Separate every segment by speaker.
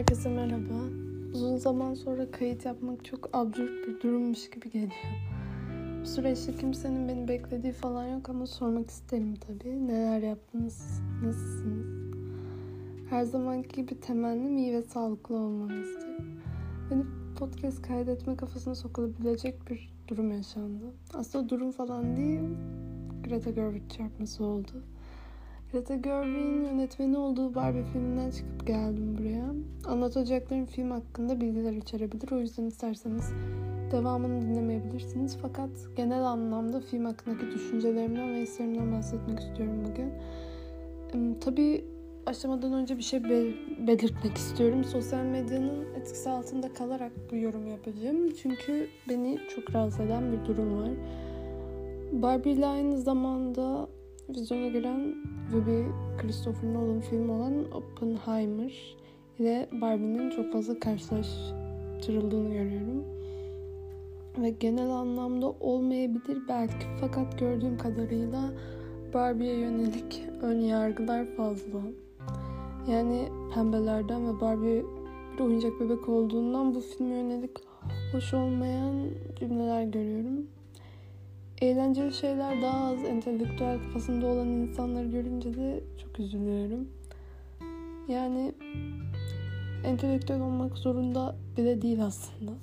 Speaker 1: Herkese merhaba. Uzun zaman sonra kayıt yapmak çok absürt bir durummuş gibi geliyor. Bu süreçte kimsenin beni beklediği falan yok ama sormak isterim tabii. Neler yaptınız? Nasılsınız? Her zamanki gibi temennim iyi ve sağlıklı olmanızdı. Beni podcast kaydetme kafasına sokulabilecek bir durum yaşandı. Aslında durum falan değil, Greta Gerwig çarpması oldu. Greta Gerwig'in yönetmeni olduğu Barbie filminden çıkıp geldim buraya. Anlatacaklarım film hakkında bilgiler içerebilir. O yüzden isterseniz devamını dinlemeyebilirsiniz. Fakat genel anlamda film hakkındaki düşüncelerimden ve hislerimden bahsetmek istiyorum bugün. Tabii başlamadan önce bir şey belirtmek istiyorum. Sosyal medyanın etkisi altında kalarak bu yorum yapacağım. Çünkü beni çok rahatsız eden bir durum var. Barbie ile aynı zamanda vizyona giren ve bir Christopher Nolan filmi olan Oppenheimer ile Barbie'nin çok fazla karşılaştırıldığını görüyorum. Ve genel anlamda olmayabilir belki, fakat gördüğüm kadarıyla Barbie'ye yönelik ön yargılar fazla. Yani pembelerden ve Barbie bir oyuncak bebek olduğundan bu filme yönelik hoş olmayan cümleler görüyorum. Eğlenceli şeyler daha az entelektüel kafasında olan insanları görünce de çok üzülüyorum. Yani entelektüel olmak zorunda bile değil aslında.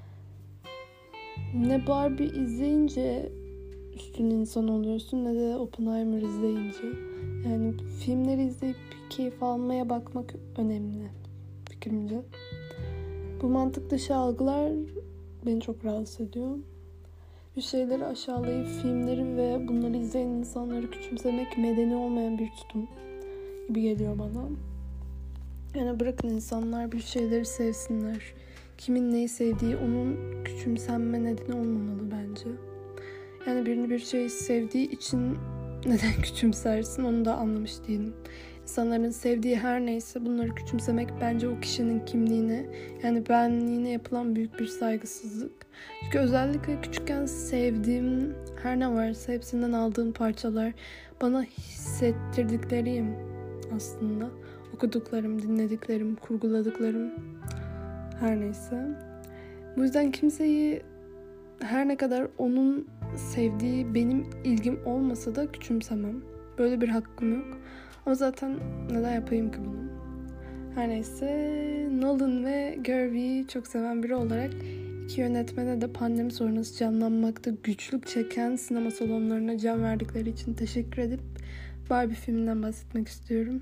Speaker 1: Ne Barbie izleyince üstün insan oluyorsun ne de Oppenheimer izleyince. Yani filmleri izleyip keyif almaya bakmak önemli fikrimce. Bu mantık dışı algılar beni çok rahatsız ediyor. Bir şeyleri aşağılayıp filmleri ve bunları izleyen insanları küçümsemek medeni olmayan bir tutum gibi geliyor bana. Yani bırakın insanlar bir şeyleri sevsinler. Kimin neyi sevdiği onun küçümsenme nedeni olmamalı bence. Yani birini bir şey sevdiği için neden küçümsersin onu da anlamış değilim. İnsanların sevdiği her neyse bunları küçümsemek bence o kişinin kimliğine, yani benliğine yapılan büyük bir saygısızlık. Çünkü özellikle küçükken sevdiğim her ne varsa hepsinden aldığım parçalar bana hissettirdiklerim aslında. Okuduklarım, dinlediklerim, kurguladıklarım her neyse. Bu yüzden kimseyi her ne kadar onun sevdiği benim ilgim olmasa da küçümsemem. Böyle bir hakkım yok. Ama zaten neden yapayım ki bunu? Her neyse, Nolan ve Gerwig'i çok seven biri olarak iki yönetmene de pandemi sonrası canlanmakta güçlük çeken sinema salonlarına can verdikleri için teşekkür edip Barbie filminden bahsetmek istiyorum.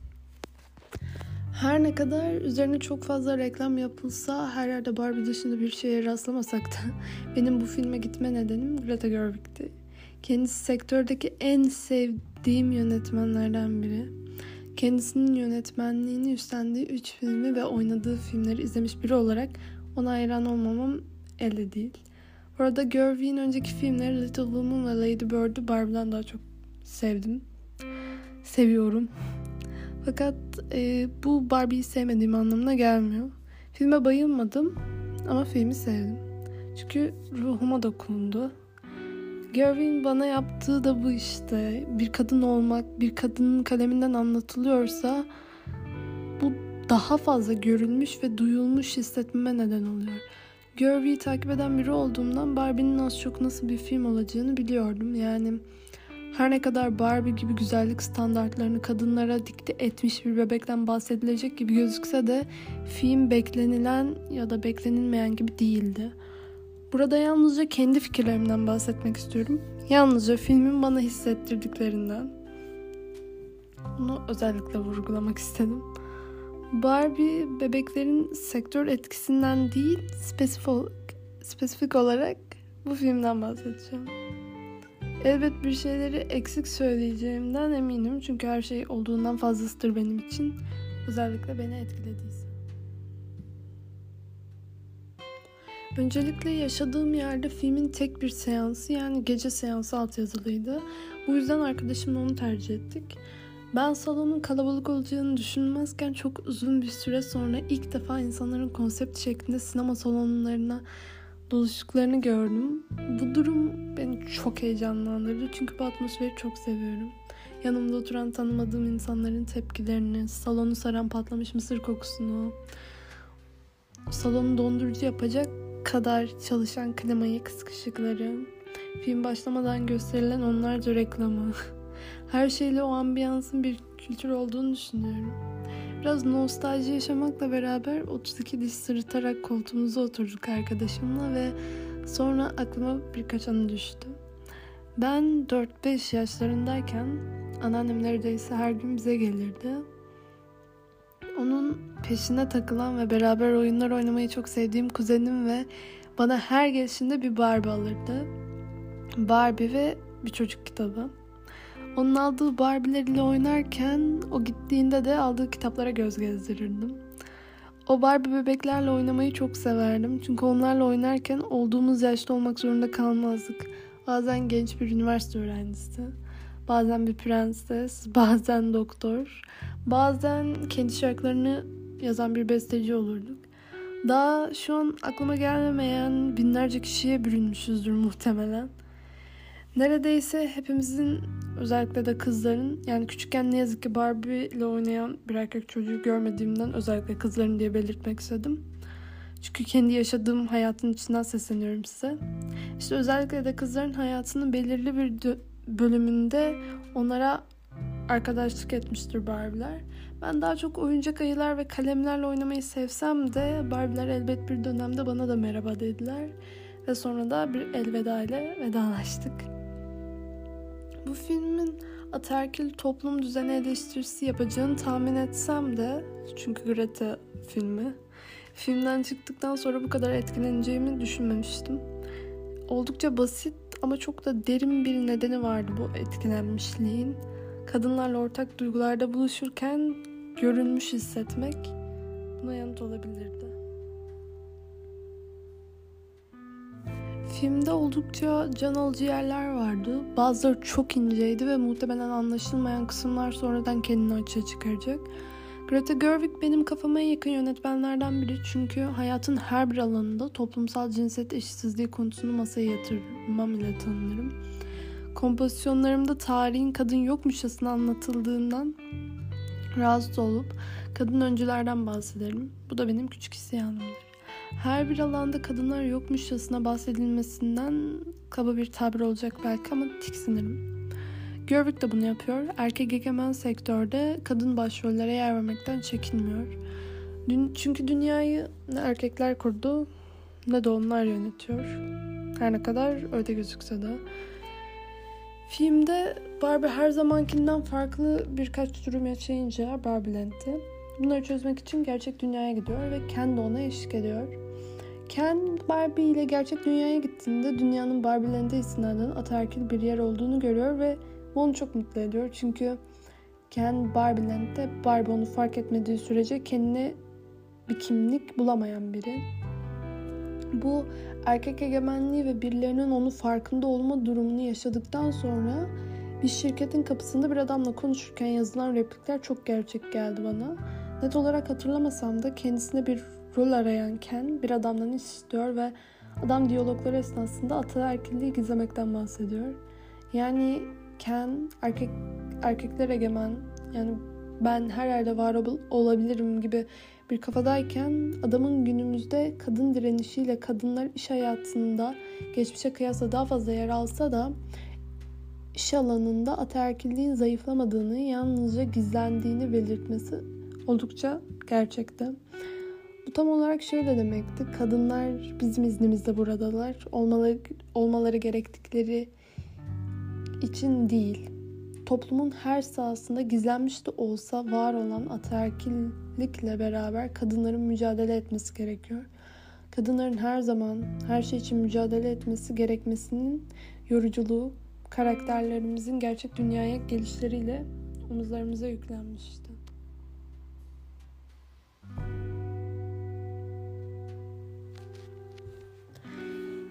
Speaker 1: Her ne kadar üzerine çok fazla reklam yapılsa, her yerde Barbie dışında bir şeye rastlamasak da benim bu filme gitme nedenim Greta Gerwig'ti. Kendisi sektördeki en sevdiğim yönetmenlerden biri. Kendisinin yönetmenliğini üstlendiği 3 filmi ve oynadığı filmleri izlemiş biri olarak ona hayran olmamam elde değil. Bu arada Gerwig'in önceki filmleri Little Women ve Lady Bird'ü Barbie'den daha çok seviyorum. Fakat bu Barbie'yi sevmediğim anlamına gelmiyor. Filme bayılmadım ama filmi sevdim. Çünkü ruhuma dokundu. Gerwig'in bana yaptığı da bu işte. Bir kadın olmak, bir kadının kaleminden anlatılıyorsa bu daha fazla görülmüş ve duyulmuş hissetmeme neden oluyor. Gerwig'i takip eden biri olduğumdan Barbie'nin az çok nasıl bir film olacağını biliyordum. Yani her ne kadar Barbie gibi güzellik standartlarını kadınlara dikte etmiş bir bebekten bahsedilecek gibi gözükse de film beklenilen ya da beklenilmeyen gibi değildi. Burada yalnızca kendi fikirlerimden bahsetmek istiyorum. Yalnızca filmin bana hissettirdiklerinden. Bunu özellikle vurgulamak istedim. Barbie bebeklerin sektör etkisinden değil, spesifik olarak bu filmden bahsedeceğim. Elbet bir şeyleri eksik söyleyeceğimden eminim. Çünkü her şey olduğundan fazlasıdır benim için. Özellikle beni etkilediyse. Öncelikle yaşadığım yerde filmin tek bir seansı, yani gece seansı altyazılıydı. Bu yüzden arkadaşımla onu tercih ettik. Ben salonun kalabalık olacağını düşünmezken çok uzun bir süre sonra ilk defa insanların konsept şeklinde sinema salonlarına doluştuklarını gördüm. Bu durum beni çok heyecanlandırdı çünkü bu atmosferi çok seviyorum. yanımda oturan tanımadığım insanların tepkilerini, salonu saran patlamış mısır kokusunu, salonu dondurucu yapacak kadar çalışan klimayı, kısık ışıkları, film başlamadan gösterilen onlarca reklamı, her şeyle o ambiyansın bir kültür olduğunu düşünüyorum. Biraz nostalji yaşamakla beraber 32 diş sırıtarak koltuğumuza oturduk arkadaşımla ve sonra aklıma birkaç anı düştü. Ben 4-5 yaşlarındayken anneannem neredeyse her gün bize gelirdi. Onun peşine takılan ve beraber oyunlar oynamayı çok sevdiğim kuzenim ve bana her gelişinde bir Barbie alırdı. Barbie ve bir çocuk kitabı. Onun aldığı Barbie'leriyle oynarken o gittiğinde de aldığı kitaplara göz gezdirirdim. O Barbie bebeklerle oynamayı çok severdim. Çünkü onlarla oynarken olduğumuz yaşta olmak zorunda kalmazdık. Bazen genç bir üniversite öğrencisi, bazen bir prenses, bazen doktor, bazen kendi şarkılarını yazan bir besteci olurduk. Daha şu an aklıma gelmeyen binlerce kişiye bürünmüşüzdür muhtemelen. Neredeyse hepimizin, özellikle de kızların, yani küçükken ne yazık ki Barbie ile oynayan bir erkek çocuğu görmediğimden özellikle kızların diye belirtmek istedim. Çünkü kendi yaşadığım hayatın içinden sesleniyorum size. İşte özellikle de kızların hayatının belirli bir bölümünde onlara arkadaşlık etmiştir Barbie'ler. Ben daha çok oyuncak ayılar ve kalemlerle oynamayı sevsem de Barbie'ler elbet bir dönemde bana da merhaba dediler. Ve sonra da bir elveda ile vedalaştık. Bu filmin ataerkil toplum düzeni eleştirisi yapacağını tahmin etsem de, çünkü Greta filmi, filmden çıktıktan sonra bu kadar etkileneceğimi düşünmemiştim. Oldukça basit ama çok da derin bir nedeni vardı bu etkilenmişliğin. Kadınlarla ortak duygularda buluşurken görünmüş hissetmek buna yanıt olabilirdi. Filmde oldukça can alıcı yerler vardı. Bazıları çok inceydi ve muhtemelen anlaşılmayan kısımlar sonradan kendini açığa çıkaracak. Greta Gerwig benim kafama en yakın yönetmenlerden biri, çünkü hayatın her bir alanında toplumsal cinsiyet eşitsizliği konusunu masaya yatırmam ile tanınırım. Kompozisyonlarımda tarihin kadın yokmuşçasına anlatıldığından rahatsız olup kadın öncülerden bahsederim. Bu da benim küçük isyanımdır. Her bir alanda kadınlar yokmuşçasına bahsedilmesinden kaba bir tabir olacak belki ama tiksinirim. Gerwig de bunu yapıyor. Erkek egemen sektörde kadın başrollere yer vermekten çekinmiyor. Çünkü dünyayı ne erkekler kurdu ne de onlar yönetiyor. Her ne kadar öyle gözükse de. Filmde Barbie her zamankinden farklı birkaç durum yaşayınca Barbieland'de bunları çözmek için gerçek dünyaya gidiyor ve Ken de ona eşlik ediyor. Ken Barbie ile gerçek dünyaya gittiğinde dünyanın Barbieland'e istinaden ataerkil bir yer olduğunu görüyor ve bu onu çok mutlu ediyor. Çünkü Ken Barbieland'de Barbie onu fark etmediği sürece kendine bir kimlik bulamayan biri. Bu erkek egemenliği ve birilerinin onu farkında olma durumunu yaşadıktan sonra bir şirketin kapısında bir adamla konuşurken yazılan replikler çok gerçek geldi bana. Net olarak hatırlamasam da kendisine bir rol arayan Ken bir adamdan iş istiyor ve adam diyalogları esnasında ataerkilliği gizlemekten bahsediyor. Yani Ken erkekler egemen, yani ben her yerde var olabilirim gibi bir kafadayken adamın günümüzde kadın direnişiyle kadınlar iş hayatında geçmişe kıyasla daha fazla yer alsa da iş alanında ataerkilliğin zayıflamadığını, yalnızca gizlendiğini belirtmesi oldukça gerçekti. Bu tam olarak şöyle demekti: kadınlar bizim iznimizle buradalar, olmaları gerektikleri için değil. Toplumun her sahasında gizlenmiş de olsa var olan ataerkillikle beraber kadınların mücadele etmesi gerekiyor. Kadınların her zaman her şey için mücadele etmesi gerekmesinin yoruculuğu karakterlerimizin gerçek dünyaya gelişleriyle omuzlarımıza yüklenmişti.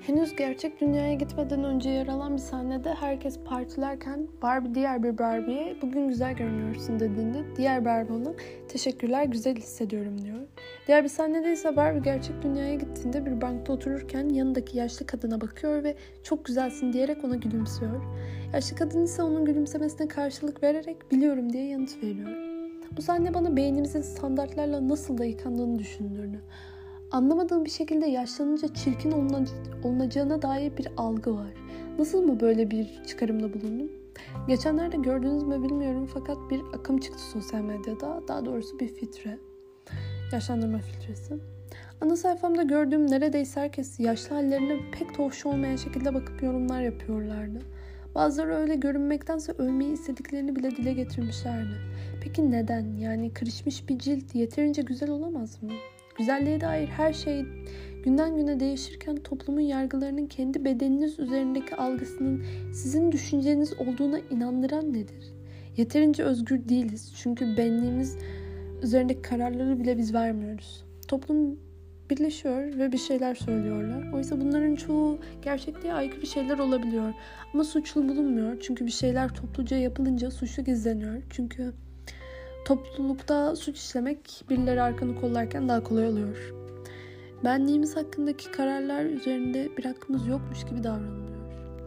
Speaker 1: Henüz gerçek dünyaya gitmeden önce yer alan bir sahnede herkes partilerken Barbie diğer bir Barbie'ye "bugün güzel görünüyorsun" dediğinde diğer Barbie ona "teşekkürler, güzel hissediyorum" diyor. Diğer bir sahnede ise Barbie gerçek dünyaya gittiğinde bir bankta otururken yanındaki yaşlı kadına bakıyor ve "çok güzelsin" diyerek ona gülümsüyor. Yaşlı kadın ise onun gülümsemesine karşılık vererek "biliyorum" diye yanıt veriyor. Bu sahne bana beynimizin standartlarla nasıl da yıkandığını düşündürdü. Anlamadığım bir şekilde yaşlanınca çirkin olunacağına dair bir algı var. Nasıl mı böyle bir çıkarımda bulundum? Geçenlerde gördünüz mü bilmiyorum fakat bir akım çıktı sosyal medyada. Daha doğrusu bir filtre. Yaşlandırma filtresi. Ana sayfamda gördüğüm neredeyse herkes yaşlı hallerine pek de hoş olmayan şekilde bakıp yorumlar yapıyorlardı. Bazıları öyle görünmektense ölmeyi istediklerini bile dile getirmişlerdi. Peki neden? Yani kırışmış bir cilt yeterince güzel olamaz mı? Güzelliğe dair her şey günden güne değişirken toplumun yargılarının kendi bedeniniz üzerindeki algısının sizin düşünceniz olduğuna inandıran nedir? Yeterince özgür değiliz çünkü benliğimiz üzerindeki kararları bile biz vermiyoruz. Toplum birleşiyor ve bir şeyler söylüyorlar. Oysa bunların çoğu gerçekliğe aykırı şeyler olabiliyor. Ama suçlu bulunmuyor çünkü bir şeyler topluca yapılınca suçlu gizleniyor. Çünkü toplulukta suç işlemek birileri arkanı kollarken daha kolay oluyor. Benliğimiz hakkındaki kararlar üzerinde bir hakkımız yokmuş gibi davranılıyor.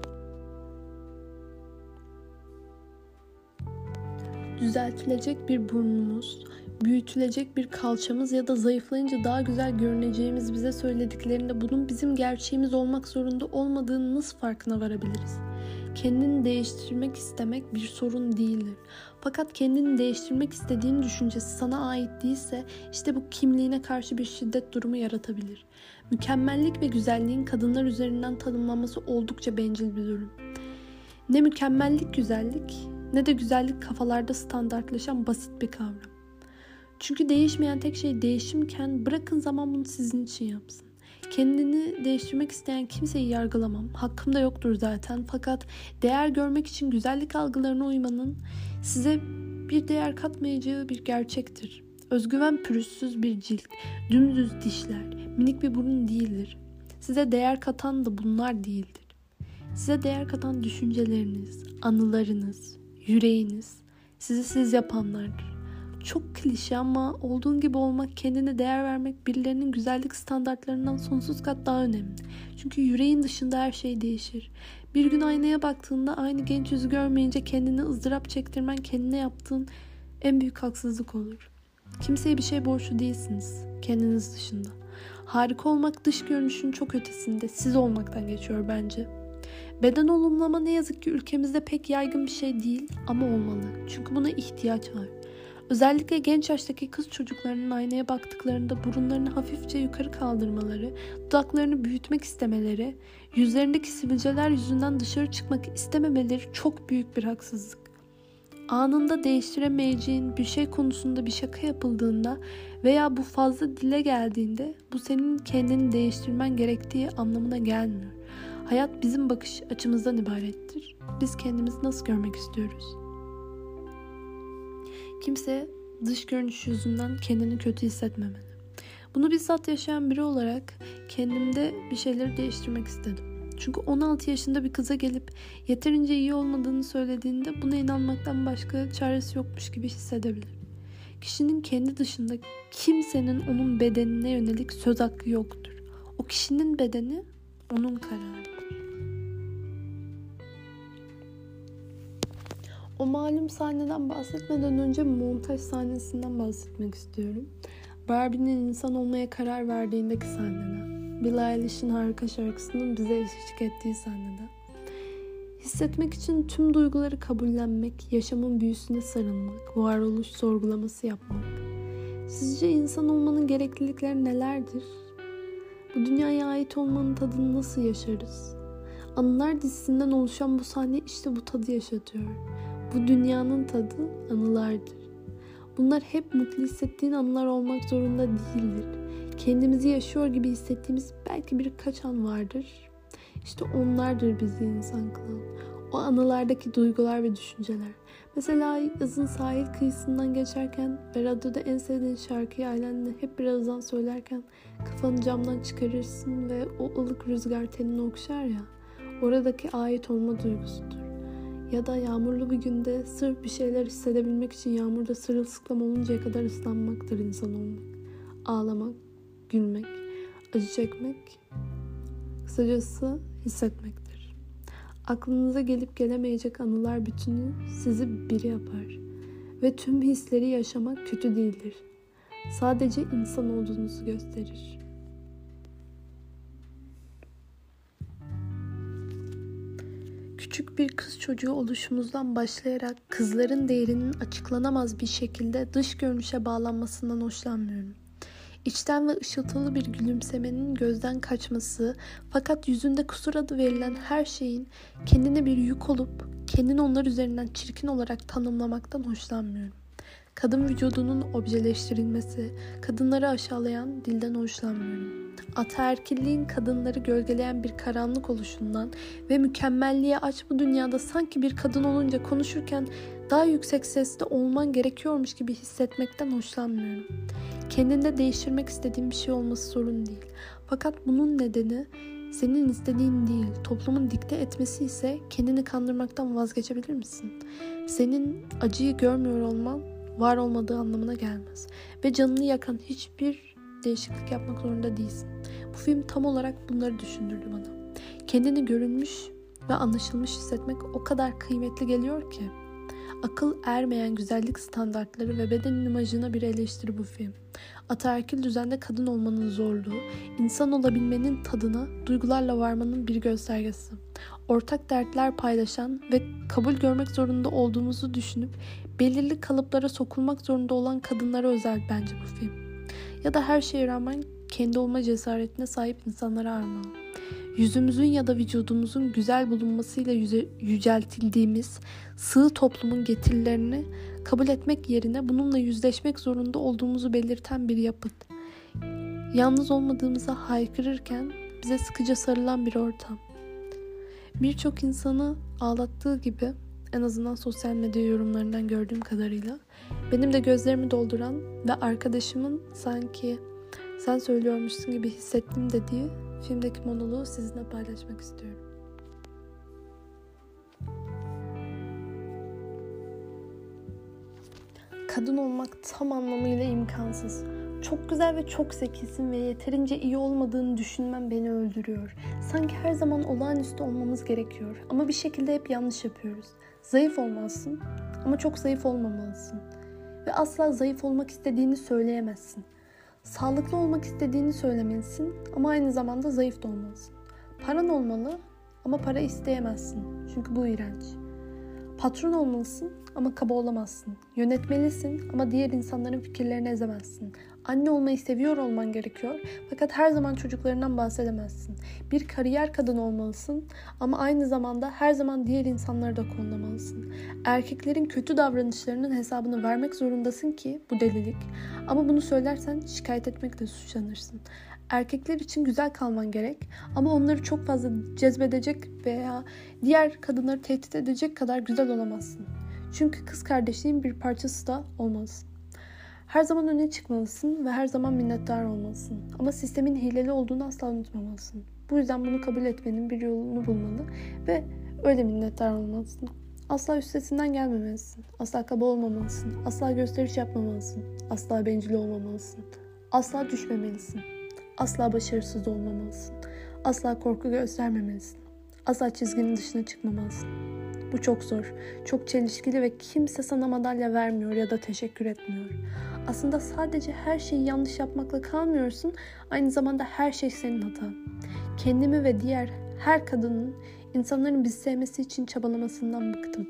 Speaker 1: Düzeltilecek bir burnumuz, büyütülecek bir kalçamız ya da zayıflayınca daha güzel görüneceğimiz bize söylediklerinde bunun bizim gerçeğimiz olmak zorunda olmadığını nasıl farkına varabiliriz? Kendini değiştirmek istemek bir sorun değildir. Fakat kendini değiştirmek istediğin düşüncesi sana ait değilse işte bu kimliğine karşı bir şiddet durumu yaratabilir. Mükemmellik ve güzelliğin kadınlar üzerinden tanımlanması oldukça bencil bir durum. Ne mükemmellik güzellik ne de güzellik kafalarda standartlaşan basit bir kavram. Çünkü değişmeyen tek şey değişimken bırakın zaman bunu sizin için yapsın. Kendini değiştirmek isteyen kimseyi yargılamam. Hakkım da yoktur zaten. Fakat değer görmek için güzellik algılarına uymanın size bir değer katmayacağı bir gerçektir. Özgüven pürüzsüz bir cilt, dümdüz dişler, minik bir burun değildir. Size değer katan da bunlar değildir. Size değer katan düşünceleriniz, anılarınız, yüreğiniz, sizi siz yapanlardır. Çok klişe ama olduğun gibi olmak, kendine değer vermek birilerinin güzellik standartlarından sonsuz kat daha önemli. Çünkü yüreğin dışında her şey değişir. Bir gün aynaya baktığında aynı genç yüzü görmeyince kendini ızdırap çektirmen kendine yaptığın en büyük haksızlık olur. Kimseye bir şey borçlu değilsiniz kendiniz dışında. Harika olmak dış görünüşün çok ötesinde, siz olmaktan geçiyor bence. Beden olumlama ne yazık ki ülkemizde pek yaygın bir şey değil ama olmalı. Çünkü buna ihtiyaç var. Özellikle genç yaştaki kız çocuklarının aynaya baktıklarında burunlarını hafifçe yukarı kaldırmaları, dudaklarını büyütmek istemeleri, yüzlerindeki sivilceler yüzünden dışarı çıkmak istememeleri çok büyük bir haksızlık. Anında değiştiremeyeceğin bir şey konusunda bir şaka yapıldığında veya bu fazla dile geldiğinde bu senin kendini değiştirmen gerektiği anlamına gelmiyor. Hayat bizim bakış açımızdan ibarettir. Biz kendimizi nasıl görmek istiyoruz? Kimse dış görünüş yüzünden kendini kötü hissetmemeli. Bunu bizzat yaşayan biri olarak kendimde bir şeyleri değiştirmek istedim. Çünkü 16 yaşında bir kıza gelip yeterince iyi olmadığını söylediğinde buna inanmaktan başka çaresi yokmuş gibi hissedebilir. Kişinin kendi dışında kimsenin onun bedenine yönelik söz hakkı yoktur. O kişinin bedeni onun kararı. O malum sahneden bahsetmeden önce montaj sahnesinden bahsetmek istiyorum. Barbie'nin insan olmaya karar verdiğindeki sahneden. Billie Eilish'in harika şarkısının bize eşlik ettiği sahneden. Hissetmek için tüm duyguları kabullenmek, yaşamın büyüsüne sarılmak, varoluş sorgulaması yapmak. Sizce insan olmanın gereklilikleri nelerdir? Bu dünyaya ait olmanın tadını nasıl yaşarız? Anılar dizisinden oluşan bu sahne işte bu tadı yaşatıyor. Bu dünyanın tadı anılardır. Bunlar hep mutlu hissettiğin anılar olmak zorunda değildir. Kendimizi yaşıyor gibi hissettiğimiz belki birkaç an vardır. İşte onlardır bizi insan kılan. O anılardaki duygular ve düşünceler. Mesela yazın sahil kıyısından geçerken ve radyoda en sevdiğin şarkıyı ailenle hep birazdan söylerken kafanı camdan çıkarırsın ve o ılık rüzgar tenini okşar ya, oradaki ait olma duygusudur. Ya da yağmurlu bir günde sırf bir şeyler hissedebilmek için yağmurda sırılsıklam oluncaya kadar ıslanmaktır insan olmak. Ağlamak, gülmek, acı çekmek, kısacası hissetmektir. Aklınıza gelip gelemeyecek anılar bütünü sizi biri yapar. Ve tüm hisleri yaşamak kötü değildir. Sadece insan olduğunuzu gösterir. Küçük bir kız çocuğu oluşumuzdan başlayarak kızların değerinin açıklanamaz bir şekilde dış görünüşe bağlanmasından hoşlanmıyorum. İçten ve ışıltılı bir gülümsemenin gözden kaçması, fakat yüzünde kusur adı verilen her şeyin kendine bir yük olup kendini onlar üzerinden çirkin olarak tanımlamaktan hoşlanmıyorum. Kadın vücudunun objeleştirilmesi, kadınları aşağılayan dilden hoşlanmıyorum. Ataerkilliğin kadınları gölgeleyen bir karanlık oluşundan ve mükemmelliğe aç bu dünyada sanki bir kadın olunca konuşurken daha yüksek sesle olman gerekiyormuş gibi hissetmekten hoşlanmıyorum. Kendinde değiştirmek istediğin bir şey olması sorun değil. Fakat bunun nedeni senin istediğin değil, toplumun dikte etmesi ise kendini kandırmaktan vazgeçebilir misin? Senin acıyı görmüyor olman var olmadığı anlamına gelmez. Ve canını yakan hiçbir değişiklik yapmak zorunda değilsin. Bu film tam olarak bunları düşündürdü bana. Kendini görünmüş ve anlaşılmış hissetmek o kadar kıymetli geliyor ki. Akıl ermeyen güzellik standartları ve bedenin imajına bir eleştiri bu film. Ataerkil düzende kadın olmanın zorluğu, insan olabilmenin tadına duygularla varmanın bir göstergesi. Ortak dertler paylaşan ve kabul görmek zorunda olduğumuzu düşünüp belirli kalıplara sokulmak zorunda olan kadınlara özel bence bu film. Ya da her şeye rağmen kendi olma cesaretine sahip insanlara armağan. Yüzümüzün ya da vücudumuzun güzel bulunmasıyla yüceltildiğimiz sığ toplumun getirilerini kabul etmek yerine bununla yüzleşmek zorunda olduğumuzu belirten bir yapıt. Yalnız olmadığımıza haykırırken bize sıkıca sarılan bir ortam. Birçok insanı ağlattığı gibi, en azından sosyal medya yorumlarından gördüğüm kadarıyla, benim de gözlerimi dolduran ve arkadaşımın sanki sen söylüyormuşsun gibi hissettim dediği filmdeki monoloğu sizinle paylaşmak istiyorum. Kadın olmak tam anlamıyla imkansız. Çok güzel ve çok zekisin ve yeterince iyi olmadığını düşünmem beni öldürüyor. Sanki her zaman olağanüstü olmamız gerekiyor ama bir şekilde hep yanlış yapıyoruz. Zayıf olmalısın ama çok zayıf olmamalısın. Ve asla zayıf olmak istediğini söyleyemezsin. Sağlıklı olmak istediğini söylemelisin ama aynı zamanda zayıf da olmalısın. Paran olmalı ama para isteyemezsin çünkü bu iğrenç. Patron olmalısın ama kaba olamazsın. Yönetmelisin ama diğer insanların fikirlerini ezemezsin. Anne olmayı seviyor olman gerekiyor fakat her zaman çocuklarından bahsedemezsin. Bir kariyer kadını olmalısın ama aynı zamanda her zaman diğer insanları da kollamalısın. Erkeklerin kötü davranışlarının hesabını vermek zorundasın ki bu delilik. Ama bunu söylersen şikayet etmekle suçlanırsın. Erkekler için güzel kalman gerek ama onları çok fazla cezbedecek veya diğer kadınları tehdit edecek kadar güzel olamazsın. Çünkü kız kardeşliğin bir parçası da olmalısın. Her zaman öne çıkmalısın ve her zaman minnettar olmalısın. Ama sistemin hileli olduğunu asla unutmamalısın. Bu yüzden bunu kabul etmenin bir yolunu bulmalı ve öyle minnettar olmalısın. Asla üstesinden gelmemelisin. Asla kaba olmamalısın. Asla gösteriş yapmamalısın. Asla bencil olmamalısın. Asla düşmemelisin. Asla başarısız olmamalısın. Asla korku göstermemelisin. Asla çizginin dışına çıkmamalısın. Bu çok zor, çok çelişkili ve kimse sana madalya vermiyor ya da teşekkür etmiyor. Aslında sadece her şeyi yanlış yapmakla kalmıyorsun, aynı zamanda her şey senin hatan. Kendimi ve diğer her kadının insanların bizi sevmesi için çabalamasından bıktım.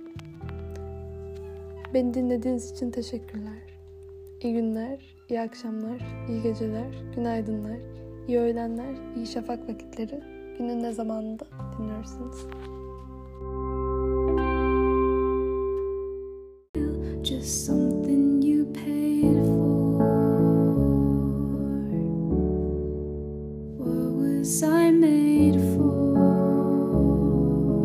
Speaker 1: Beni dinlediğiniz için teşekkürler. İyi günler, iyi akşamlar, iyi geceler, günaydınlar, iyi öğlenler, iyi şafak vakitleri. Günün ne zamanında dinliyorsunuz?